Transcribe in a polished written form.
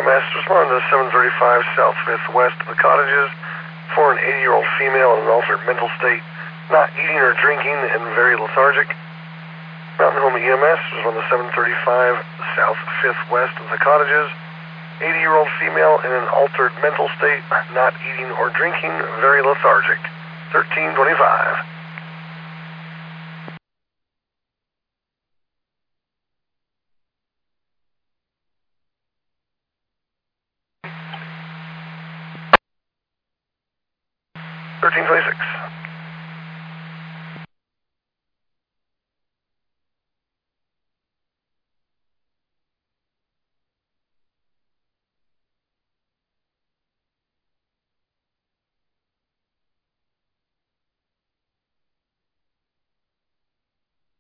EMS, responding to 735 South 5th West of the cottages for an 80-year-old female in an altered mental state, not eating or drinking and very lethargic. Mountain Home EMS, responding to 735 South 5th West of the cottages, 80-year-old female in an altered mental state, not eating or drinking, very lethargic. 1325. $13.26.